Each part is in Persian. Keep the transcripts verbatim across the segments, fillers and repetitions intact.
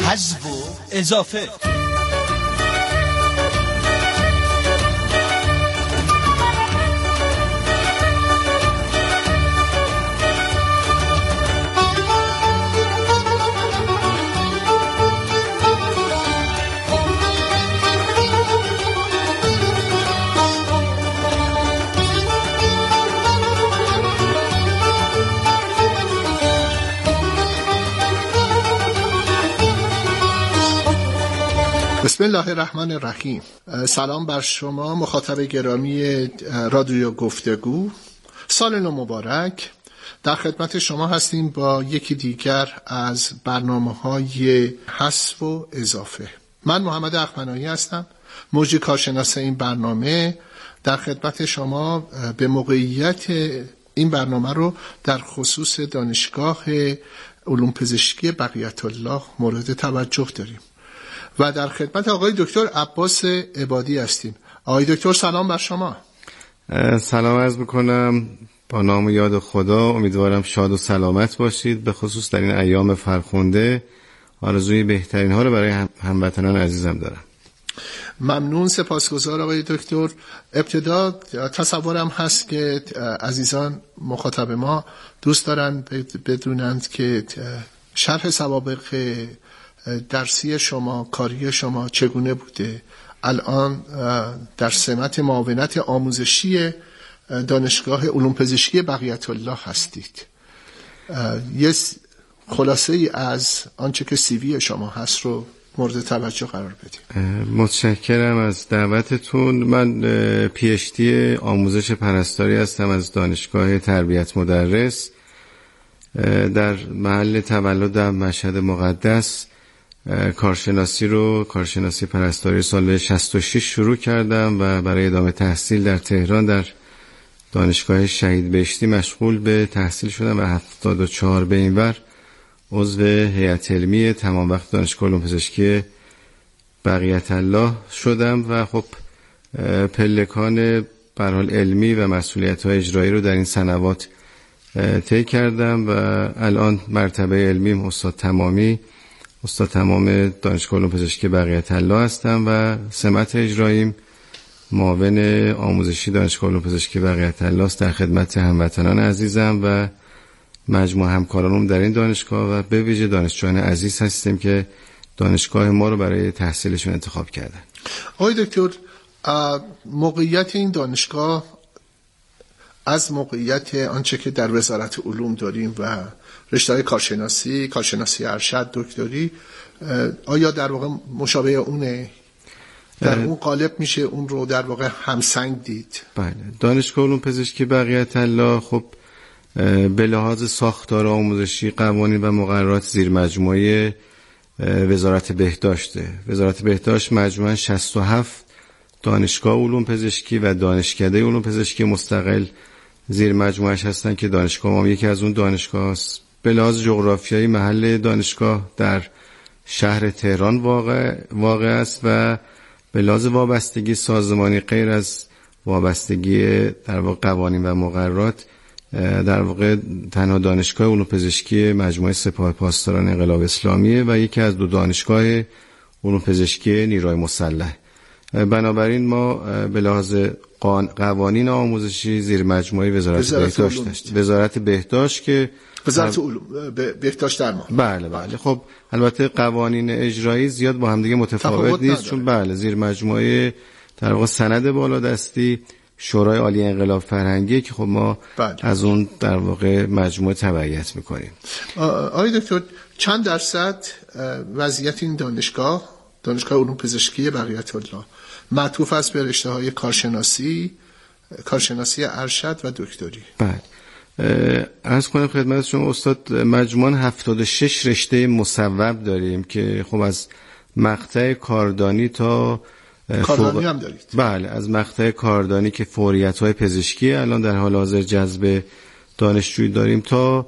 حذف و اضافه. بسم الله الرحمن الرحیم. سلام بر شما مخاطب گرامی رادیو گفتگو. سال نو مبارک. در خدمت شما هستیم با یکی دیگر از برنامه‌های حذف و اضافه. من محمد اخمنایی هستم، موجی کارشناس این برنامه. در خدمت شما به موقعیت این برنامه رو در خصوص دانشگاه علوم پزشکی بقیت الله مورد توجه داریم و در خدمت آقای دکتر عباس عبادی هستیم. آقای دکتر سلام بر شما. سلام عرض میکنم با نام و یاد خدا. امیدوارم شاد و سلامت باشید، به خصوص در این ایام فرخنده. آرزوی بهترین ها رو برای هموطنان عزیزم دارم. ممنون، سپاسگزار آقای دکتر. ابتدا تصورم هست که عزیزان مخاطب ما دوست دارن بدونند که شرح سوابق درسی شما، کاری شما چگونه بوده. الان در سمت معاونت آموزشی دانشگاه علوم پزشکی بقیت الله هستید. یه خلاصه ای از آنچه که سی وی شما هست رو مورد توجه قرار بدید. متشکرم از دعوتتون. من پی اچ دی آموزش پرستاری هستم از دانشگاه تربیت مدرس در محل تولدم مشهد مقدس. کارشناسی رو کارشناسی پرستاری سال شصت و شش شروع کردم و برای ادامه تحصیل در تهران در دانشگاه شهید بهشتی مشغول به تحصیل شدم و هفتاد و چهار به این ور عضو هیئت علمی تمام وقت دانشگاه علوم پزشکی بقیت الله شدم و خب پلکان به هر حال علمی و مسئولیت‌های اجرایی رو در این سنوات طی کردم و الان مرتبه علمی استاد تمامی استاد تمام دانشگاه علوم پزشکی بقیت الله هستم و سمت اجراییم معاون آموزشی دانشگاه علوم پزشکی بقیت الله است. در خدمت هموطنان عزیزم و مجموع همکارانم در این دانشگاه و به ویژه دانشجویان عزیز هستیم که دانشگاه ما رو برای تحصیلشون انتخاب کردن. آقای دکتر، موقعیت این دانشگاه از موقعیت آنچه که در وزارت علوم داریم و رشته کارشناسی، کارشناسی ارشد، دکتری، آیا در واقع مشابه اونه؟ در اون قالب میشه اون رو در واقع همسنگ دید؟ بله، دانشگاه علوم پزشکی بقیت الله خب به لحاظ ساختار آموزشی، قوانین و مقررات زیر مجموعه وزارت بهداشته. وزارت بهداشت مجموعاً شصت و هفت دانشگاه علوم پزشکی و دانشکده علوم پزشکی مستقل زیر مجموعش هستن که دانشگاه ما یکی از اون دانشگاه است. به لحاظ جغرافیایی محل دانشگاه در شهر تهران واقع واقع است و به لحاظ وابستگی سازمانی غیر از وابستگی در واقع قوانین و مقررات در واقع تنها دانشگاه علوم پزشکی مجموعه سپاه پاسداران انقلاب اسلامیه و یکی از دو دانشگاه علوم پزشکی نیروی مسلح. بنابراین ما به لحاظ قوانین آموزشی زیر مجموعه وزارت, وزارت بهداشت داشت. وزارت بهداشت که وزارت علوم بهداشت در ما. بله بله. خب البته قوانین اجرایی زیاد با هم دیگه متفاوت نیست، چون بله زیر مجموعه در واقع سند بالادستی شورای عالی انقلاب فرهنگی که خب ما بله. از اون در واقع مجموعه تبعیت میکنیم. آقای دکتر، چند درصد وضعیت این دانشگاه دانشگاه علوم پزشکی بقیت الله معطوف است به رشته‌های کارشناسی، کارشناسی ارشد و دکتری؟ بله. عرض کنم خدمت شما استاد، مجموعاً هفتاد و شش رشته مصوب داریم که خب از مقطع کاردانی تا کاردانی فوق... هم دارید؟ بله، از مقطع کاردانی که فوریت‌های پزشکی الان در حال حاضر جذب دانشجویی داریم تا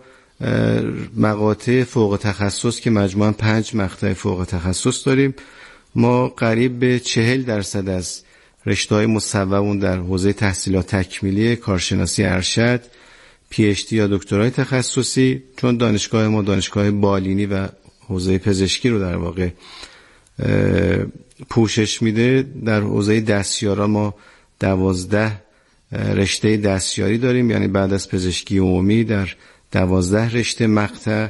مقاطع فوق تخصص که مجموعاً پنج مقطع فوق تخصص داریم. ما قریب به چهل درصد از رشته‌های مصوبون در حوزه تحصیلات تکمیلی کارشناسی ارشد، پی اچ دی یا دکترای تخصصی، چون دانشگاه ما دانشگاه بالینی و حوزه پزشکی رو در واقع پوشش میده. در حوزه دستیاران ما دوازده رشته دستیاری داریم، یعنی بعد از پزشکی عمومی در دوازده رشته مقطع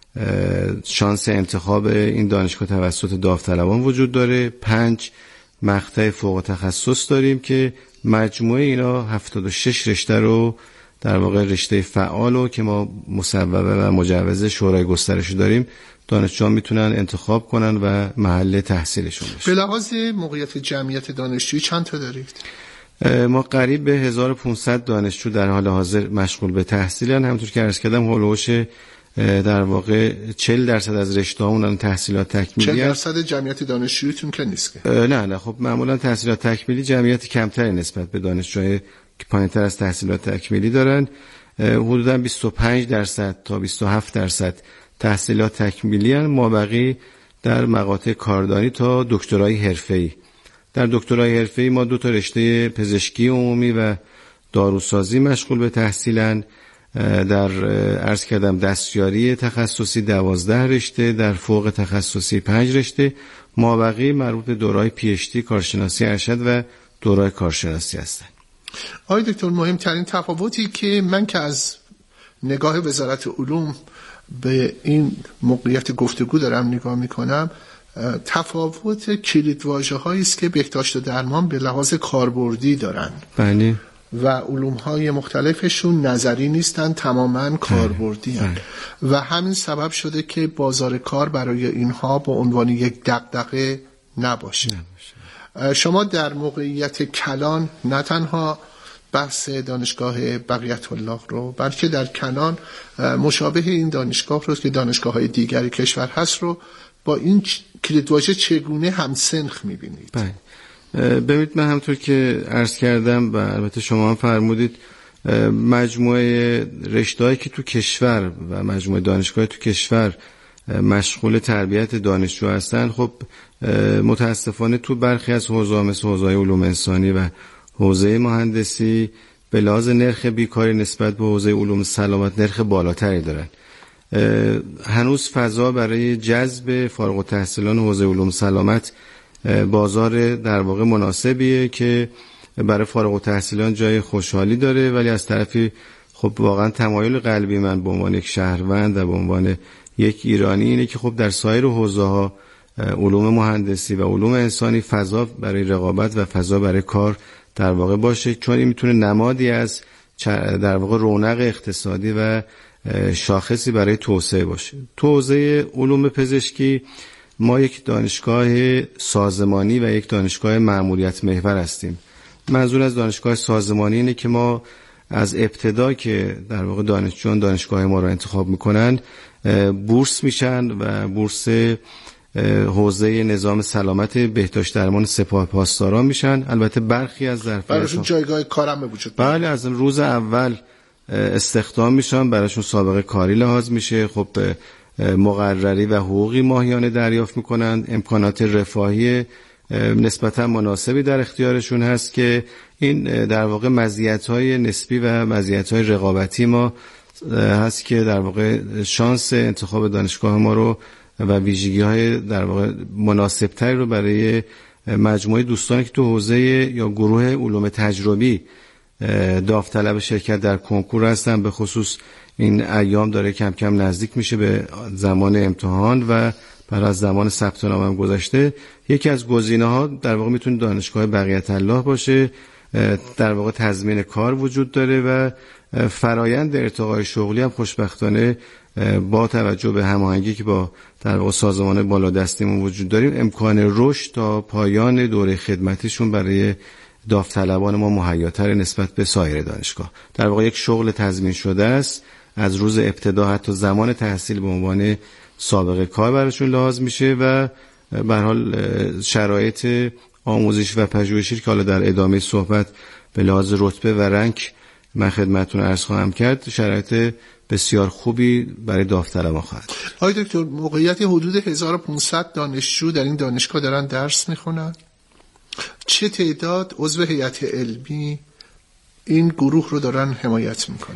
شانس انتخاب این دانشگاه توسط داوطلبان وجود داره. پنج مقطع فوق تخصص داریم که مجموعه اینا هفتاد و شش رشته رو در واقع رشته فعالو که ما مصوبه و مجوز شورای گسترش داریم دانشجویان میتونن انتخاب کنن و محل تحصیلشون بشه. به لحاظ موقعیت جمعیت دانشجویی چند تا دارید؟ ما قریب به هزار و پانصد دانشجو در حال حاضر مشغول به تحصیلن. همونطور که عرض کردم هولوش در واقع چهل درصد از رشته‌هامون تحصیلات تکمیلی. چهل درصد جمعیت دانشجویتون که نیست که؟ نه نه خب معمولا تحصیلات تکمیلی جمعیت کمتری نسبت به دانشجوهای که پایین‌تر از تحصیلات تکمیلی دارن. حدوداً بیست و پنج درصد تا بیست و هفت درصد تحصیلات تکمیلی هستند، مابقی در مقاطع کاردانی تا دکترای حرفه‌ای. در دکترای حرفه‌ای ما دو تا رشته پزشکی عمومی و داروسازی مشغول به تحصیلن. در عرض کردم دستیاری تخصصی دوازده رشته، در فوق تخصصی پنج رشته، مابقی مربوط به دوره‌های پی اچ دی کارشناسی ارشد و دوره‌های کارشناسی هستند. آقای دکتر، مهمترین تفاوتی که من که از نگاه وزارت علوم به این موقعیت گفتگو دارم نگاه میکنم، تفاوت کلیدواژه‌هایی است که بهداشت و درمان به لحاظ کاربردی دارن. بله. و علوم‌های مختلفشون نظری نیستن، تماماً کاربردی هستند و همین سبب شده که بازار کار برای اینها به عنوان یک دغدغه نباشه. نباشه. شما در موقعیت کلان نه تنها بحث دانشگاه بقیت الله رو، بلکه در کنان مشابه این دانشگاه رو که دانشگاه‌های دیگری کشور هست رو با این کلیدواژه چگونه همسنخ می‌بینید؟ بله. ببینید، من همونطور که عرض کردم و البته شما هم فرمودید، مجموعه رشته‌هایی که تو کشور و مجموعه دانشگاهی تو کشور مشغول تربیت دانشجو هستن، خب متاسفانه تو برخی از حوزه‌ها مثل حوزه علوم انسانی و حوزه مهندسی به لحاظ نرخ بیکاری نسبت به حوزه علوم سلامت نرخ بالاتری دارن. هنوز فضا برای جذب فارغ التحصیلان حوزه علوم سلامت بازار در واقع مناسبیه که برای فارغ التحصیلان جای خوشحالی داره، ولی از طرفی خب واقعا تمایل قلبی من به عنوان یک شهروند و به عنوان یک ایرانی اینه که خب در سایر حوزه‌ها علوم مهندسی و علوم انسانی فضا برای رقابت و فضا برای کار در واقع باشه، چون این میتونه نمادی از در واقع رونق اقتصادی و شاخصی برای توسعه باشه. تو حوزه علوم پزشکی ما یک دانشگاه سازمانی و یک دانشگاه مأموریت محور هستیم. منظور از دانشگاه سازمانی اینه که ما از ابتدا که در واقع دانشجویان دانشگاه ما رو انتخاب میکنن بورس میشن و بورس حوزه نظام سلامت بهداشت درمان سپاه پاسداران میشن. البته برخی از ظرفیت‌ها براشون جایگاه کارم به وجود میاد. بله، از روز اول استخدام میشن، براشون سابقه کاری لحاظ میشه، خب مقرری و حقوقی ماهیانه دریافت میکنن، امکانات رفاهی نسبتا مناسبی در اختیارشون هست که این در واقع مزیت‌های نسبی و مزیت‌های رقابتی ما هست که در واقع شانس انتخاب دانشگاه ما رو و ویژگی‌های در واقع مناسب‌تری رو برای مجموعه دوستانی که تو حوزه یا گروه علوم تجربی داوطلب شرکت در کنکور هستن، به خصوص این ایام داره کم کم نزدیک میشه به زمان امتحان و بعد از زمان ثبت نام هم گذشته، یکی از گزینه‌ها در واقع میتونه دانشگاه بقیت الله باشه. در واقع تضمین کار وجود داره و فرایند ارتقای شغلی هم خوشبختانه با توجه به هماهنگی که با در واقع سازمان بالادستیمون وجود داریم امکان رشد تا پایان دوره خدمتیشون برای داوطلبان ما مهیاتر نسبت به سایر دانشگاه. در واقع یک شغل تضمین شده است، از روز ابتدا حتی زمان تحصیل به عنوان سابقه کار براشون لحاظ میشه و به هر حال شرایط آموزش و پژوهشی که حالا در ادامه صحبت به لحاظ رتبه و رنگ من خدمتتون عرض خواهم کرد، شرایط بسیار خوبی برای داوطلبان خواهد. آقای دکتر، موقعیت حدود هزار و پانصد دانشجو در این دانشگاه دارن درس میخونن. چه تعداد عضو هیئت علمی این گروه رو دارن حمایت میکنن؟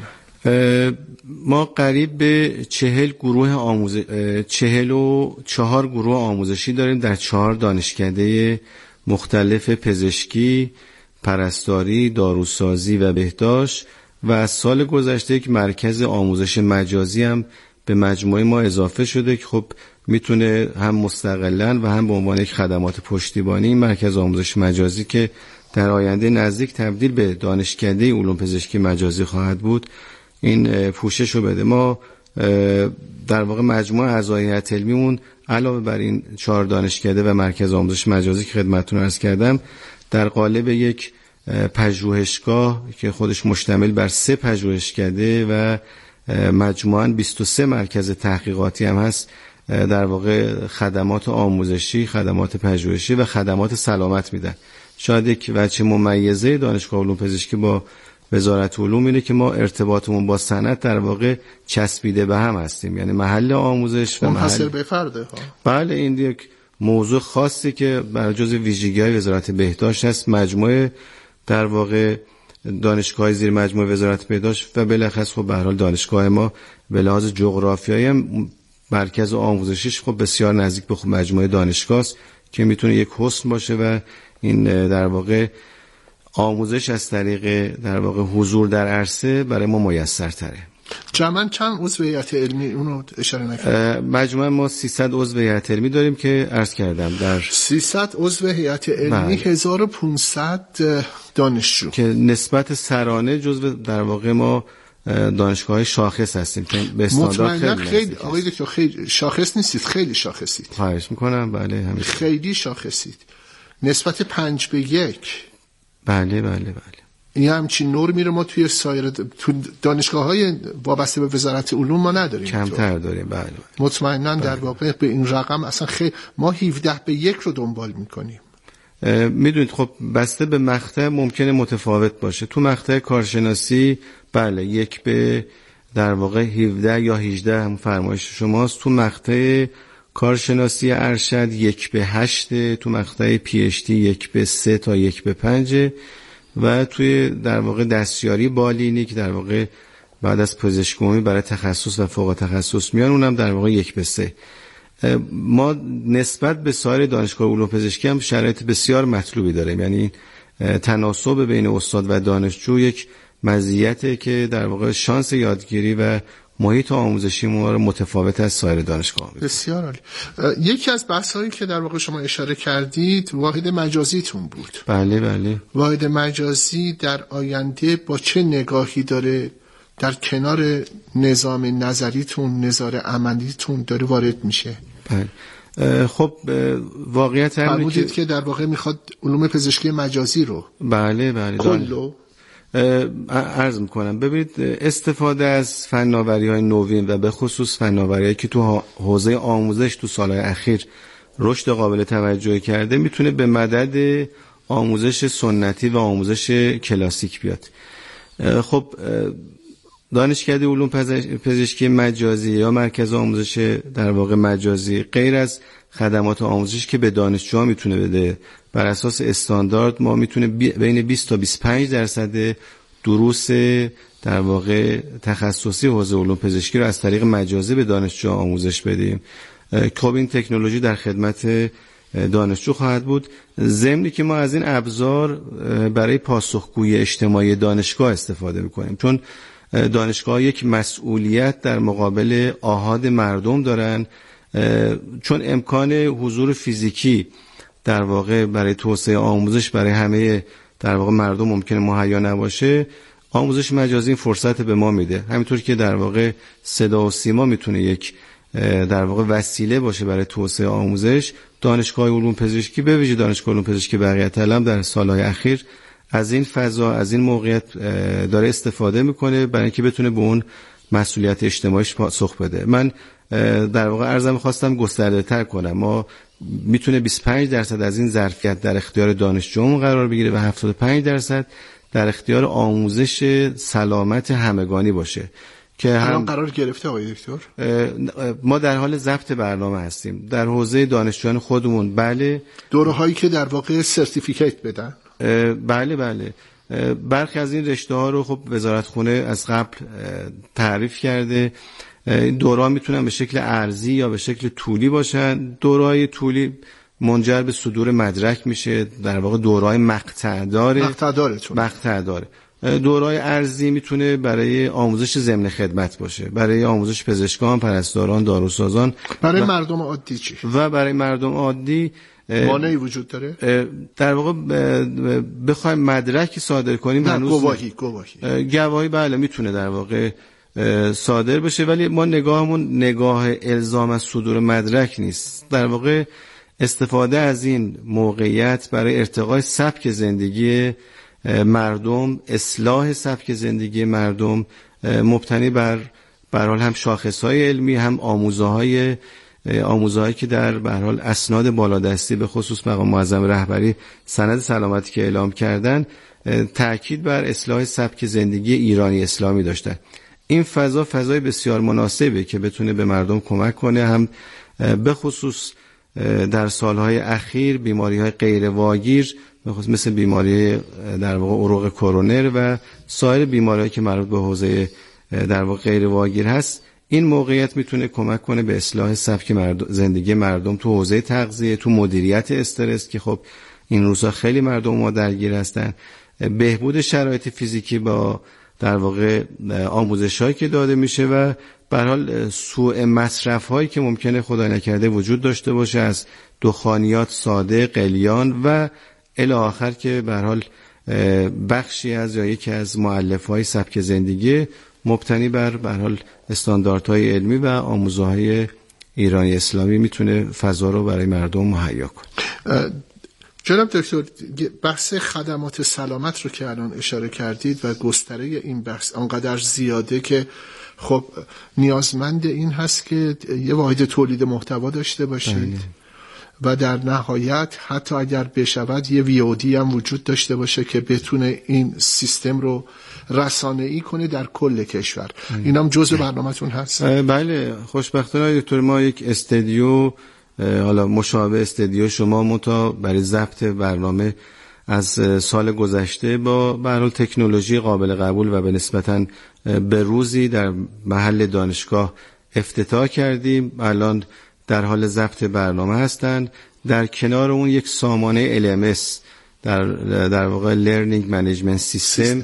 ما قریب به چهل گروه آموزش چهل و چهار گروه آموزشی داریم در چهار دانشکده مختلف: پزشکی، پرستاری، داروسازی و بهداشت. و از سال گذشته یک مرکز آموزش مجازی هم به مجموعه ما اضافه شده که خب میتونه هم مستقلاً و هم به عنوان یک خدمات پشتیبانی این مرکز آموزش مجازی که در آینده نزدیک تبدیل به دانشکده علوم پزشکی مجازی خواهد بود این پوشش رو بده. ما در واقع مجموعه اعضای هیئت علمیمون علاوه بر این چهار دانشکده و مرکز آموزش مجازی که خدمتتون عرض کردم در قالب یک پژوهشگاه که خودش مشتمل بر سه پژوهشکده و مجموعاً بیست و سه مرکز تحقیقاتی هم هست در واقع خدمات آموزشی، خدمات پژوهشی و خدمات سلامت میدن. شاید یک وجه ممیزه دانشگاه علوم پزشکی با وزارت علوم اینه که ما ارتباطمون با صنعت در واقع چسبیده به هم هستیم، یعنی محل آموزش و منحصر به فرده ها. بله، این یک موضوع خاصی که بر جز ویژگی‌های وزارت بهداشت هست. مجموعه در واقع دانشگاه زیر مجموعه وزارت بهداشت و بالاخص خب به هر حال دانشگاه ما به لحاظ جغرافیایی هم مرکز آموزشیش خب بسیار نزدیک به خب مجموعه دانشگاه است که میتونه یک حسن باشه و این در واقع آموزش از طریق در واقع حضور در عرصه برای ما میسرتره. جمعاً چند عضو هیئت علمی اونو اشاره نکردم؟ مجموعاً ما سیصد عضو هیئت علمی داریم که عرض کردم در سیصد عضو هیئت علمی، هزار و پانصد دانشجو که نسبت سرانه جزو در واقع ما دانشگاه‌های شاخص هستیم که به استاندارد خیلی خیلی آقای دکتر خیلی شاخص نیستید، خیلی شاخصید. خواهش میکنم. بله همیشه خیلی شاخصید نسبت پنج به یک. بله بله بله این همچین نرمی رو ما توی سایر تو دانشگاه‌های وابسته به وزارت علوم ما نداریم، کمتر داریم. بله, بله. مطمئناً در واقع به این رقم اصلا خیلی ما هفده به یک رو دنبال میکنیم. میدونید خب بسته به مقطع ممکنه متفاوت باشه. تو مقطع کارشناسی بله یک به در واقع هفده یا هجده هم فرمایش شماست. تو مقطع کارشناسی ارشد یک به هشت، تو مقطع پی اچ دی یک به سه تا یک به پنج و توی در واقع دستیاری بالینی که در واقع بعد از پزشکی عمومی برای تخصص و فوق تخصص میان اونم در واقع یک به سه. ما نسبت به سایر دانشگاه علوم پزشکی هم شرایط بسیار مطلوبی داریم، یعنی تناسب بین استاد و دانشجو یک مزیته که در واقع شانس یادگیری و محیط آموزشی ما رو متفاوت از سایر دانشگاه می‌کنه. بسیار عالی. یکی از بحث‌هایی که در واقع شما اشاره کردید واحد مجازیتون بود. بله بله. واحد مجازی در آینده با چه نگاهی داره در کنار نظام نظریتون، نظام عملیتون داره وارد میشه؟ بله. خب واقعیت همینه که که در واقع میخواد علوم پزشکی مجازی رو بله بله کلو عرض میکنم. ببینید استفاده از فناوری‌های نوین و به خصوص فناوری‌هایی که تو حوزه آموزش تو سالهای اخیر رشد قابل توجهی کرده میتونه به مدد آموزش سنتی و آموزش کلاسیک بیاد. خب دانشکده علوم پزشکی مجازی یا مرکز آموزش در واقع مجازی غیر از خدمات آموزش که به دانشجوها میتونه بده، بر اساس استاندارد ما میتونه بین بیست تا بیست و پنج درصد دروس در واقع تخصصی حوزه علوم پزشکی رو از طریق مجازی به دانشجوها آموزش بدیم. خب این تکنولوژی در خدمت دانشجو خواهد بود، ضمنی که ما از این ابزار برای پاسخگویی اجتماعی دانشگاه استفاده میکنیم، چون دانشگاه یک مسئولیت در مقابل آحاد مردم دارن، چون امکان حضور فیزیکی در واقع برای توسعه آموزش برای همه در واقع مردم ممکنه مهیا نباشه. آموزش مجازی این فرصت به ما میده، همینطور که در واقع صدا و سیما میتونه یک در واقع وسیله باشه برای توسعه آموزش. دانشگاه علوم پزشکی به ویژه دانشگاه علوم پزشکی بقیت علم در سالهای اخیر از این فضا، از این موقعیت داره استفاده میکنه برای اینکه بتونه به اون مسئولیت اجتماعیش پاسخ بده. من در واقع عرضم خواستم گسترده تر کنم. ما میتونه بیست و پنج درصد از این ظرفیت در اختیار دانشجومون قرار بگیره و هفتاد و پنج درصد در اختیار آموزش سلامت همگانی باشه که هم قرار گرفته آقای دکتر. ما در حال ضبط برنامه هستیم در حوزه دانشجویان خودمون. بله، دوره هایی که در واقع سرتیفیکیت بدن. بله بله برخی از این رشته ها رو خب وزارتخونه از قبل تعریف کرده. دوره‌ها میتونن به شکل ارزی یا به شکل طولی باشن. دوره‌های طولی منجر به صدور مدرک میشه، در واقع دوره‌های مقطع داره مقطع داره مقطع داره. دوره‌های ارزی میتونه برای آموزش ضمن خدمت باشه، برای آموزش پزشکان، پرستاران، داروسازان. برای و مردم عادی چی؟ و برای مردم عادی مانعی وجود داره؟ در واقع بخوایم مدرکی صادر کنیم هنوز گواهی گواهی گواهی بله میتونه در واقع صادر بشه، ولی ما نگاهمون نگاه الزام از صدور مدرک نیست. در واقع استفاده از این موقعیت برای ارتقای سبک زندگی مردم، اصلاح سبک زندگی مردم، مبتنی بر به هر حال هم شاخص‌های علمی، هم آموزه‌های آموزهایی که در به هر حال اسناد بالادستی به خصوص مقام معظم رهبری سند سلامتی که اعلام کردن تأکید بر اصلاح سبک زندگی ایرانی اسلامی داشتن. این فضا فضای بسیار مناسبه که بتونه به مردم کمک کنه، هم به خصوص در سالهای اخیر بیماری‌های غیر واگیر مثل بیماری در واقع عروق کرونر و سایر بیماری‌هایی که مربوط به حوزه در واقع غیر واگیر هست، این موقعیت میتونه کمک کنه به اصلاح سبک مردم، زندگی مردم تو حوزه تغذیه، تو مدیریت استرس که خب این روزها خیلی مردم ما درگیر هستن، بهبود شرایط فیزیکی با در واقع آموزش‌هایی که داده میشه و به هر حال سوء مصرف‌هایی که ممکنه خدای نکرده وجود داشته باشه از دخانیات ساده، قلیان و الی آخر که به هر حال بخشی از یا یکی از مؤلفه‌های سبک زندگی مبتنی بر به هر حال استانداردهای علمی و آموزه‌های ایرانی اسلامی میتونه فضا رو برای مردم مهیا کنه. جناب دکتر، بحث خدمات سلامت رو که الان اشاره کردید و گستره این بحث آنقدر زیاده که خب نیازمند این هست که یه واحد تولید محتوا داشته باشید بله. و در نهایت حتی اگر بشود یه وی او دی هم وجود داشته باشه که بتونه این سیستم رو رسانه‌ای کنه در کل کشور. این هم جزء برنامه‌تون هست؟ بله، خوشبختانه دکتر ما یک استودیو، حالا مشابه استودیو شما متا برای ضبط برنامه از سال گذشته با به هر حال تکنولوژی قابل قبول و به نسبتاً به روزی در محل دانشگاه افتتاح کردیم. الان در حال ضبط برنامه هستند. در کنار اون یک سامانه ال ام اس در در واقع Learning Management System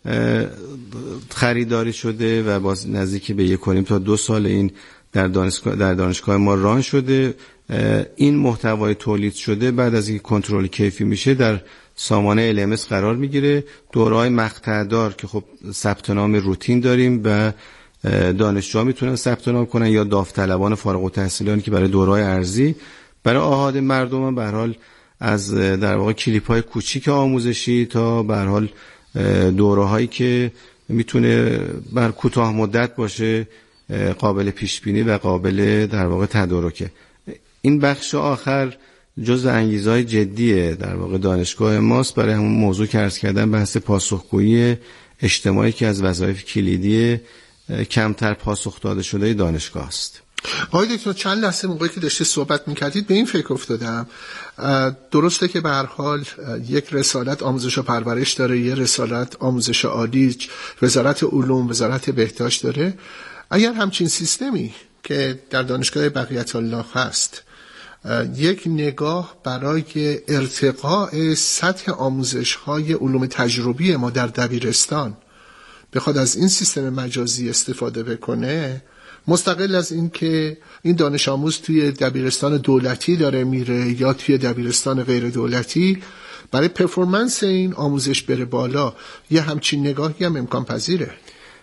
خریداری شده و باز نزدیک به یک تا دو سال این در دانشگاه در دانشگاه ما ران شده. این محتوای تولید شده بعد از اینکه کنترل کیفی میشه در سامانه ال ام اس قرار میگیره. دوره‌های مقطع دار که خب ثبت نام روتین داریم و دانشجوها میتونن ثبت نام کنن یا داوطلبان فارغ التحصیلانی که برای دوره‌های ارزی، برای آحاد مردم هم به هر حال از در واقع کلیپ‌های کوچیک آموزشی تا به هر حال دوره‌هایی که میتونه بر کوتاه مدت باشه، قابل پیش بینی و قابل در واقع تدارکه. این بخش آخر جزء انگیزه‌های جدیه در واقع دانشگاه ماست برای همون موضوع که عرض کردم، بحث پاسخگویی اجتماعی که از وظایف کلیدی کمتر پاسخ داده شده دانشگاه است. آقای دکتر، چند لحظه موقعی که داشته صحبت می‌کردید به این فکر افتادم، درسته که به هر حال یک رسالت آموزش و پرورش داره، یک رسالت آموزش عالی، وزارت علوم، وزارت بهداشت داره. اگر همچین سیستمی که در دانشگاه بقیت الله هست یک نگاه برای ارتقاء سطح آموزش‌های علوم تجربی ما در دبیرستان بخواد از این سیستم مجازی استفاده بکنه، مستقل از این که این دانش آموز توی دبیرستان دولتی داره میره یا توی دبیرستان غیر دولتی، برای پرفورمنس این آموزش بره بالا، یه همچین نگاهی هم امکان پذیره.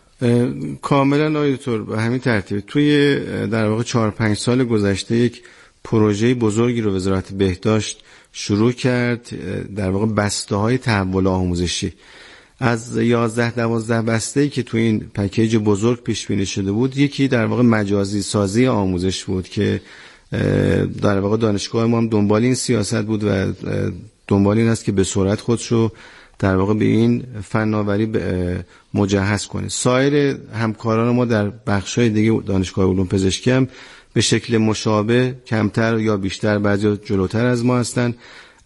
کاملا آقای دکتر به همین ترتیب. توی در واقع چهار پنج سال گذشته یک پروژه بزرگی رو وزارت بهداشت شروع کرد، در واقع بسته های تحول آموزشی. از یازده دوازده بسته‌ای که تو این پکیج بزرگ پیش بینی شده بود، یکی در واقع مجازی سازی آموزش بود که در واقع دانشگاه ما هم دنبال این سیاست بود و دنبال این است که به سرعت خودشو در واقع به این فناوری مجهز کنه. سایر همکاران ما در بخش‌های دیگه دانشگاه علوم پزشکی هم به شکل مشابه، کمتر یا بیشتر، بعضی جلوتر از ما هستند،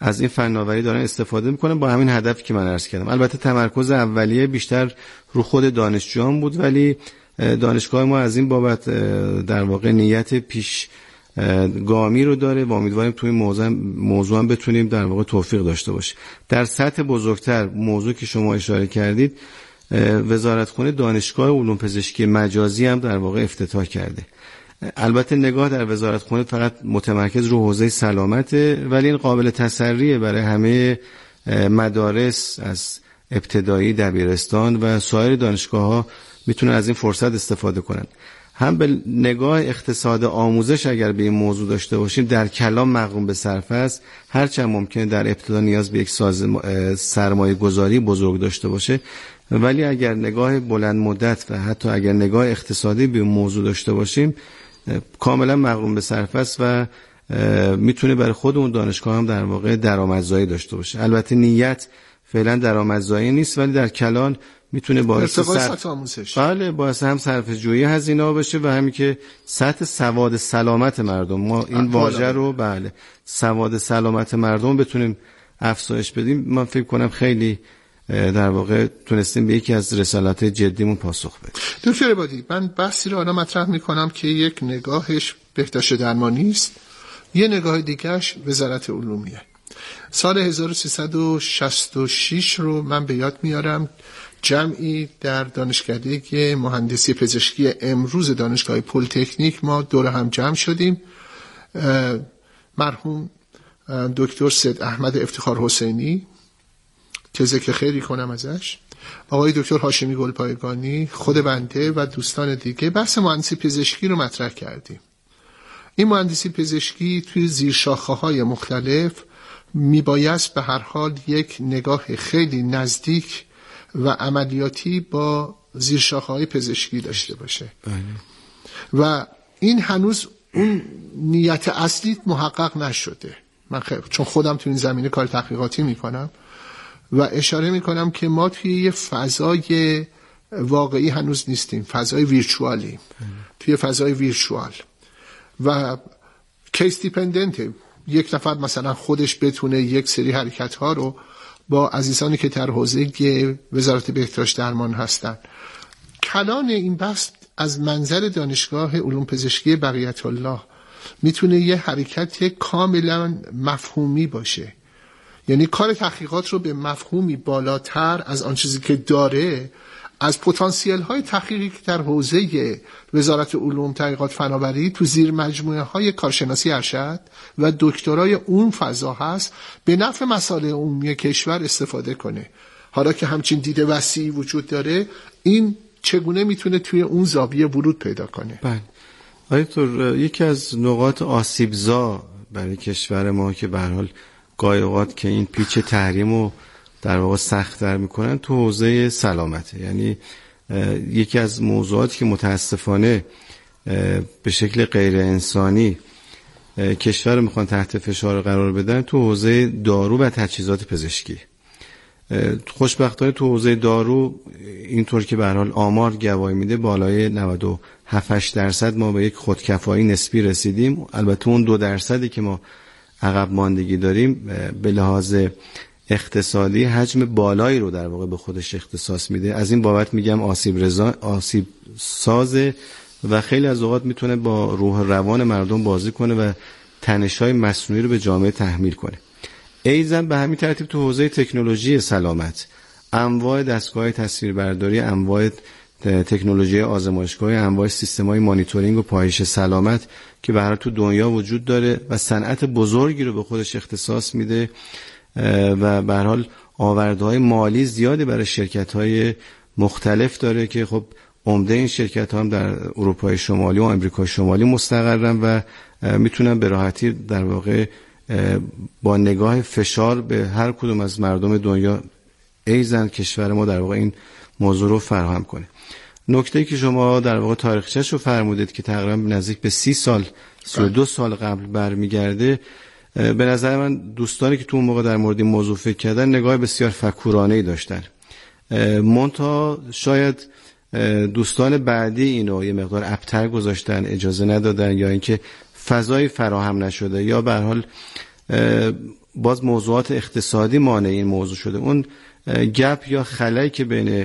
از این فناوری دارن استفاده میکنن با همین هدفی که من عرض کردم. البته تمرکز اولیه بیشتر رو خود دانشجویان بود، ولی دانشگاه ما از این بابت در واقع نیت پیش گامی رو داره و امیدواریم توی موضوع موضوع هم بتونیم در واقع توفیق داشته باشیم. در سطح بزرگتر موضوع که شما اشاره کردید، وزارتخونه دانشگاه علوم پزشکی مجازی هم در واقع افتتاح کرده. البته نگاه در وزارتخونه فقط متمرکز رو حوزه سلامته، ولی این قابل تسریه برای همه مدارس از ابتدایی، دبیرستان و سایر دانشگاه‌ها میتونن از این فرصت استفاده کنن. هم به نگاه اقتصاد آموزش اگر به این موضوع داشته باشیم، در کلام مقرون به صرفه است، هرچند ممکنه در ابتدا نیاز به یک سرمایه گذاری بزرگ داشته باشه، ولی اگر نگاه بلند مدت و حتی اگر نگاه اقتصادی به موضوع داشته باشیم، کاملا مقرون به صرفه است و میتونه برای خودمون دانشگاه هم در واقع درآمدزایی داشته باشه. البته نیت فعلا درآمدزایی نیست، ولی در کلان میتونه باعث سطح آموزش، بله، باعث هم صرفه جویی هزینه‌ها بشه و همین که سطح سواد سلامت مردم، ما این واژه رو بله سواد سلامت مردم بتونیم افزایش بدیم. من فکر کنم خیلی در واقع تونستیم به یکی از رسالات جدیمون پاسخ بدیم. دکتر عبادی، من بحثی رو الان مطرح میکنم که یک نگاهش بهداشت درمانی است، یه نگاه دیگهش وزارت علومیه. سال هزار و سیصد و شصت و شش رو من به یاد میارم، جمعی در دانشکده مهندسی پزشکی امروز دانشگاه پلی‌تکنیک ما دور هم جمع شدیم. مرحوم دکتر سید احمد افتخار حسینی که ذکر خیری کنم ازش، آقای دکتر هاشمی گلپایگانی، خود بنده و دوستان دیگه بحث مهندسی پزشکی رو مطرح کردیم. این مهندسی پزشکی توی زیرشاخه‌های مختلف میبایست به هر حال یک نگاه خیلی نزدیک و عملیاتی با زیرشاخه‌های پزشکی داشته باشه و این هنوز اون نیت اصلی محقق نشده. من خیلی چون خودم تو این زمینه کار تحقیقاتی میکنم و اشاره میکنم که ما توی یه فضای واقعی هنوز نیستیم، فضای ویرچوالی، توی فضای ویرچوال و کیس دیپندنته. یک نفر مثلا خودش بتونه یک سری حرکت ها رو با عزیزانی که در حوزه وزارت بهداشت درمان هستن. کلان این بحث از منظر دانشگاه علوم پزشکی بقیت الله میتونه یه حرکت کاملا مفهومی باشه، یعنی کار تحقیقات رو به مفهومی بالاتر از آن چیزی که داره، از پتانسیل های تحقیقی که در حوزه وزارت علوم تحقیقات فناوری تو زیر مجموعه های کارشناسی ارشد و دکترای اون فضا هست، به نفع مصالح عمومی کشور استفاده کنه. حالا که همچین دید وسیعی وجود داره، این چگونه میتونه توی اون زاویه ورود پیدا کنه؟ بله آیتور، یکی از نقاط آسیبزا برای کشور ما که به هر حال گاهی اوقات که این پیچ تحریمو در واقع سخت‌تر میکنن تو حوزه سلامته. یعنی یکی از موضوعاتی که متاسفانه به شکل غیر انسانی کشور رو میخوان تحت فشار قرار بدن تو حوزه دارو و تجهیزات پزشکی. خوشبختانه تو حوزه دارو اینطور که به هر حال آمار گواهی میده بالای نود و هفت درصد ما به یک خودکفایی نسبی رسیدیم. البته اون دو درصدی که ما عقب ماندگی داریم به لحاظ اقتصادی حجم بالایی رو در واقع به خودش اختصاص میده. از این بابت میگم آسیب رضا آسیب سازه و خیلی از اوقات میتونه با روح روان مردم بازی کنه و تنش‌های مصنوعی رو به جامعه تحمیل کنه. ایضاً به همین ترتیب تو حوزه تکنولوژی سلامت، انواع دستگاه تصویربرداری، انواع تکنولوژی آزمایشگاهی، انواع سیستم‌های مانیتورینگ و پایش سلامت که به هر حال تو دنیا وجود داره و صنعت بزرگی رو به خودش اختصاص میده و به هر حال آوردهای مالی زیادی برای شرکت‌های مختلف داره که خب عمده این شرکت‌ها هم در اروپای شمالی و آمریکای شمالی مستقرن و میتونن به راحتی در واقع با نگاه فشار به هر کدوم از مردم دنیا ایزن کشور ما در واقع این موضوع رو فراهم کنه. نکته‌ای که شما در واقع تاریخچه‌شو فرمودید که تقریبا نزدیک به سی سال سی و دو سال قبل برمیگرده، به نظر من دوستانی که تو اون موقع در مورد این موضوع فکر کردن نگاه بسیار فکورانه‌ای داشتن. منتها شاید دوستان بعدی اینو یه مقدار ابتر گذاشتن، اجازه ندادن، یا اینکه فضای فراهم نشده، یا به هر حال باز موضوعات اقتصادی مانع این موضوع شده. اون گپ یا خلایی که بین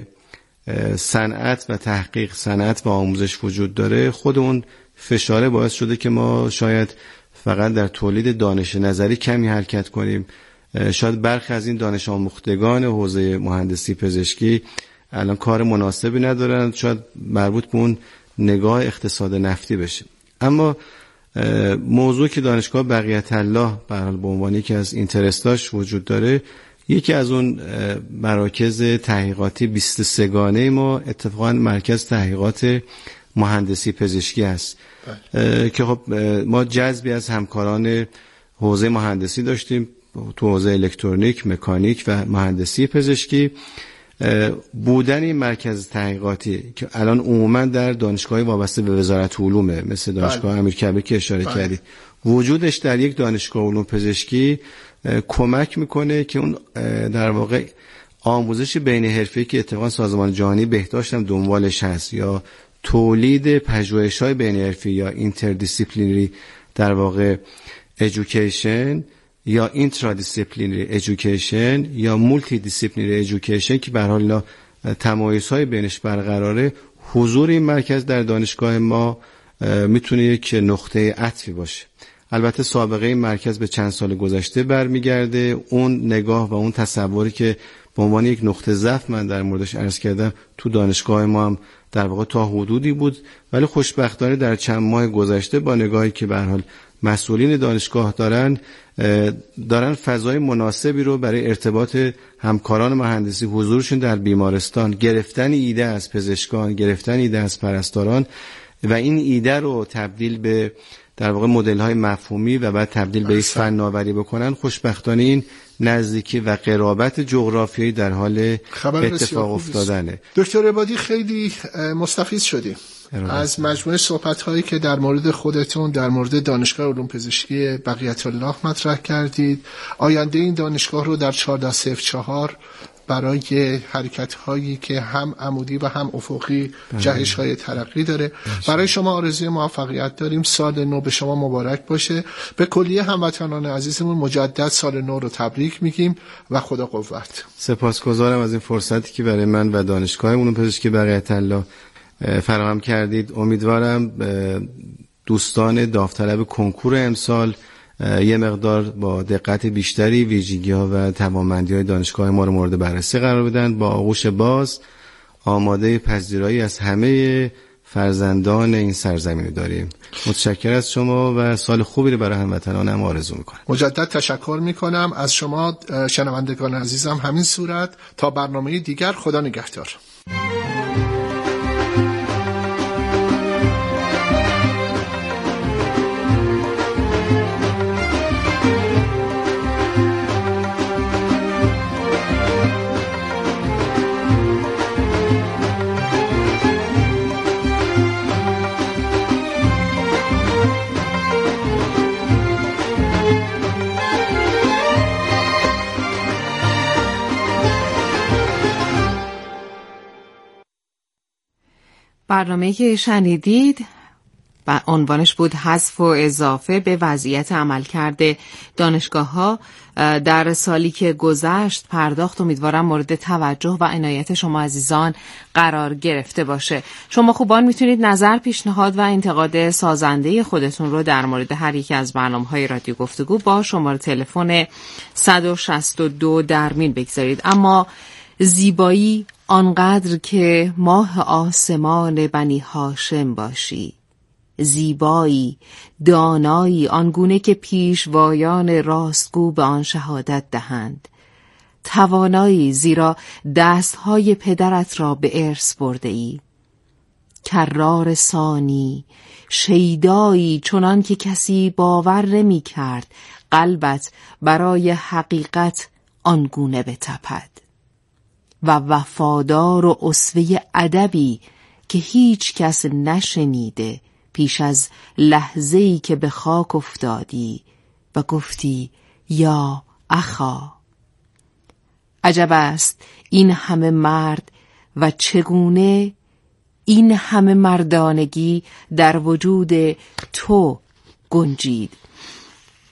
صنعت و تحقیق، صنعت و آموزش وجود داره، خود اون فشاره باعث شده که ما شاید فقط در تولید دانش نظری کمی حرکت کنیم. شاید برخی از این دانش آموختگان حوزه مهندسی پزشکی الان کار مناسبی ندارن، شاید مربوط به اون نگاه اقتصاد نفتی بشه. اما موضوع که دانشگاه بقیت الله به حال به عنوان یکی از اینترستاش وجود داره، یکی از اون مراکز تحقیقاتی بیست و سه گانه ما اتفاقا مرکز تحقیقات مهندسی پزشکی است که خب ما جذبی از همکاران حوزه مهندسی داشتیم تو حوزه الکترونیک، مکانیک و مهندسی پزشکی. بودن این مرکز تحقیقاتی که الان عموما در دانشگاهی وابسته به وزارت علومه، مثل دانشگاه امیرکبیر که اشاره بله. کردید، وجودش در یک دانشگاه علوم پزشکی کمک میکنه که اون در واقع آموزش بین حرفه‌ای که اتفاقا سازمان جهانی بهداشت هم دنبالش هست، یا تولید پژوهش‌های بین حرفه‌ای یا اینتردیسیپلینری در واقع ایژوکیشن یا اینترادیسیپلینری ایژوکیشن یا مولتی دیسیپلینری ایژوکیشن که به هر حال تمایزهای بینش برقراره، حضور این مرکز در دانشگاه ما میتونه یک نقطه عطفی باشه. البته سابقه این مرکز به چند سال گذشته برمیگرده. اون نگاه و اون تصوری که به عنوان یک نقطه ضعف من در موردش عرض کردم تو دانشگاه ما هم در واقع تا حدودی بود، ولی خوشبختانه در چند ماه گذشته با نگاهی که به هر حال مسئولین دانشگاه دارن دارن فضای مناسبی رو برای ارتباط همکاران مهندسی، حضورشون در بیمارستان، گرفتن ایده از پزشکان، گرفتن ایده از پرستاران و این ایده رو تبدیل به در واقع مدل‌های مفهومی و بعد تبدیل به فناوری بکنن. خوشبختانه این نزدیکی و قرابت جغرافیایی در حال اتفاق افتادنه. دکتر عبادی خیلی مستفیض شدیم از مجموعه صحبت‌هایی که در مورد خودتون در مورد دانشگاه علوم پزشکی بقیت الله مطرح کردید. آینده این دانشگاه رو در چهارده صفر چهار برای حرکت‌هایی که هم عمودی و هم افقی جهش‌های ترقی داره. برای شما آرزوی موفقیت داریم. سال نو به شما مبارک باشه. به کلیه هموطنان عزیزمون مجدد سال نو رو تبریک میگیم و خدا قوت. سپاسگزارم از این فرصتی که برای من و دانشگاه علوم پزشکی بقیت الله فراهم کردید. امیدوارم دوستان داوطلب کنکور امسال یه مقدار با دقت بیشتری ویژگی‌ها و توانمندی‌های دانشگاه ما رو مورد بررسی قرار بدن. با آغوش باز آماده پذیرایی از همه فرزندان این سرزمین داریم. متشکر از شما و سال خوبی رو برای هموطنانم آرزو می‌کنم. مجدد تشکر می‌کنم از شما شنوندگان عزیزم. همین صورت تا برنامه دیگر، خدا نگهدار. برنامه‌ای که شنیدید و عنوانش بود حذف و اضافه به وضعیت عملکرد دانشگاه‌ها در سالی که گذشت پرداخت. امیدوارم مورد توجه و عنایت شما عزیزان قرار گرفته باشه. شما خوبان میتونید نظر، پیشنهاد و انتقاد سازنده خودتون رو در مورد هر یک از برنامه‌های رادیو گفتگو با شماره تلفن صد و شصت و دو در میون بگذارید. اما زیبایی آنقدر که ماه آسمان بنی هاشم باشی، زیبایی دانایی آنگونه که پیشوایان راستگو به آن شهادت دهند، توانایی زیرا دستهای پدرت را به ارث برده ای، کرار ثانی شیدایی چنان که کسی باور نمی کرد قلبت برای حقیقت آنگونه بتپد، و وفادار و اسوه ادبی که هیچ کس نشنیده پیش از لحظه‌ای که به خاک افتادی و گفتی یا اخا. عجب است این همه مرد و چگونه این همه مردانگی در وجود تو گنجید.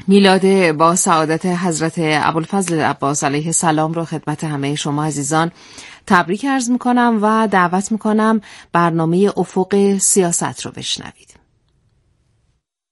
میلاد با سعادت حضرت ابوالفضل عباس علیه السلام رو خدمت همه شما عزیزان تبریک عرض میکنم و دعوت میکنم برنامه افق سیاست رو بشنوید.